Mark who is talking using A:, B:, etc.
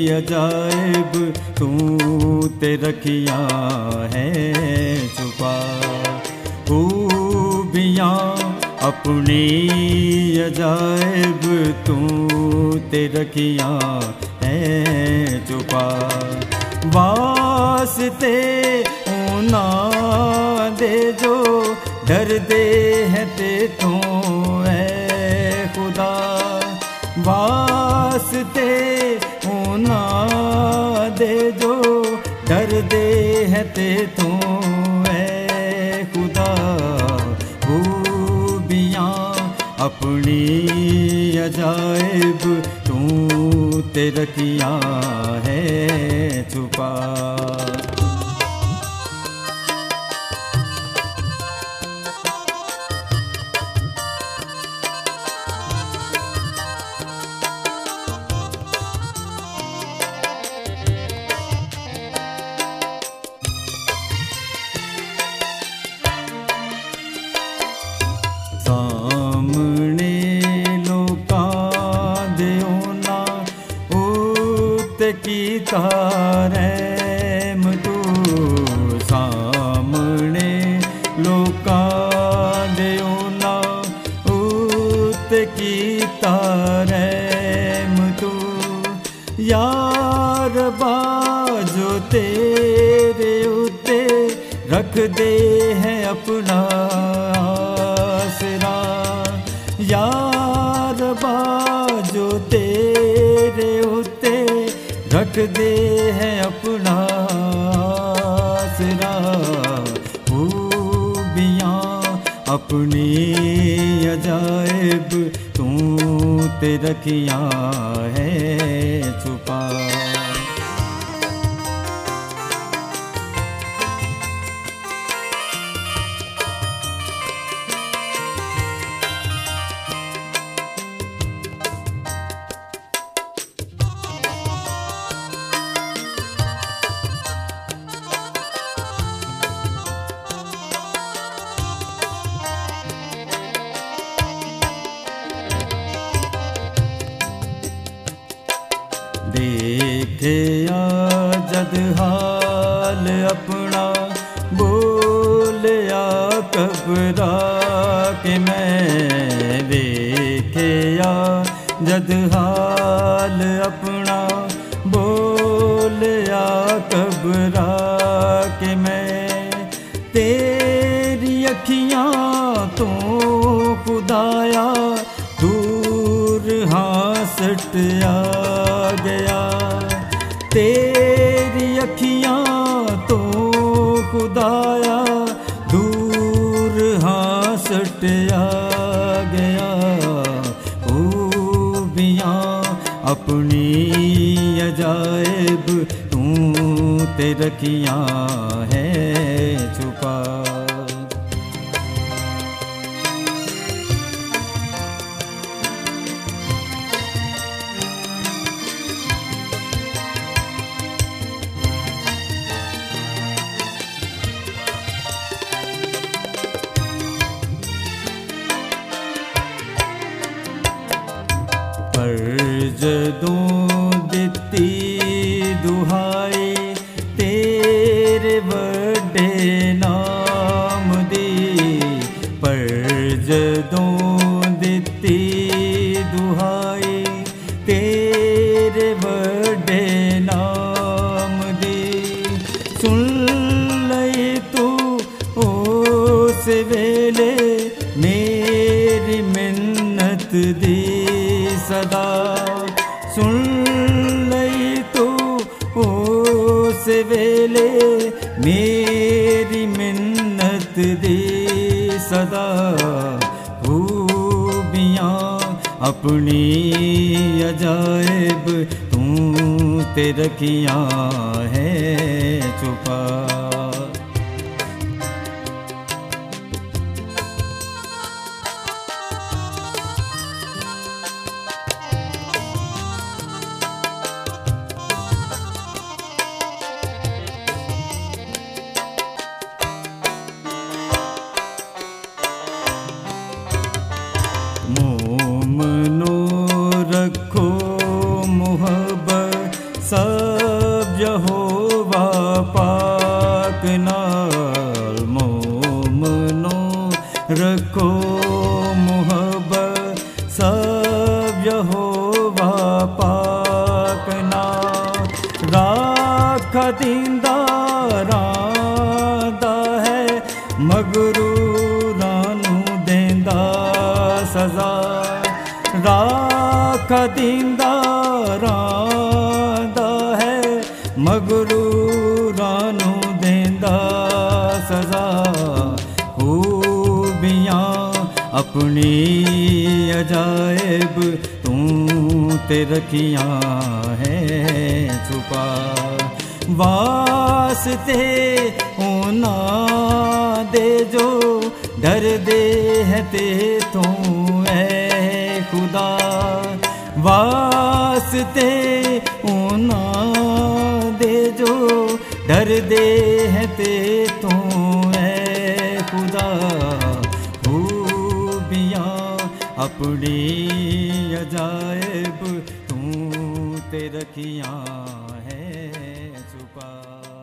A: अजायब तू ते रखियां है छुपा। खूबियाँ अपनी अजायब तू ते रखियां है छुपा। वास्ते ऊना दे जो डर दे है ते तू है खुदा। वास्ते ऊना दे जो डर दे है ते तू है खुदा। खूबियाँ अपनी अजायब तू ते रखियां है छुपा। सामने लोकां दे ओना उत कीता रहम तू। सामने लोकां दे ओना उत कीता रहम तू। यार बाजो तेरे उते रख दे है अपना आसरा। यार बाजो तेरे उते रख दे है अपना आसरा। खूबियाँ अपनी अजायब तू ते रखियां है छुपा। देखे जद हाल अपना बोलिया कबरा के मैं। देखे जद हाल अपना बोलिया कबरा के मैं। तेरी अखियाँ तो खुदाया दूर हाँ सट आ गया। तेरी अखियाँ तो खुदाया दूर हाँ सट आ गया। खूबियाँ अपनी अजायब तू ते रखियां है छुपा। जदों दिती दुहाई तेरे वड्डे नाम दी। पर जदों दिती दुहाई तेरे वड्डे नाम दी। सुन लई तू उस वेले मेरी मिन्नत दी सदा। सुन लई तू उस वेले मेरी मिन्नत दी सदा। खूबियाँ अपनी अजायब तू ते रखियां है छुपा। मोमनो रखो मोहब्बत सब यहोवा पाक नाल मोमनो रखो मुहब्बत, सब यहोवा पाक नाल राखा दींदा रांदा है, मगरूरां नूं देंदा सज़ा। राखा दींदा रांदा है, मगरूरां नूं देंदा सज़ा। खूबियां अपनी अजायब तूं ते रखियां है छुपा, वास्ते होना दे जो डर दे है ते तू ऐ खुदा। वास्ते होना दे जो डर दे है ते तू ऐ खुदा। खूबियां अपनी अजायब तू ते रखियां है छुपा।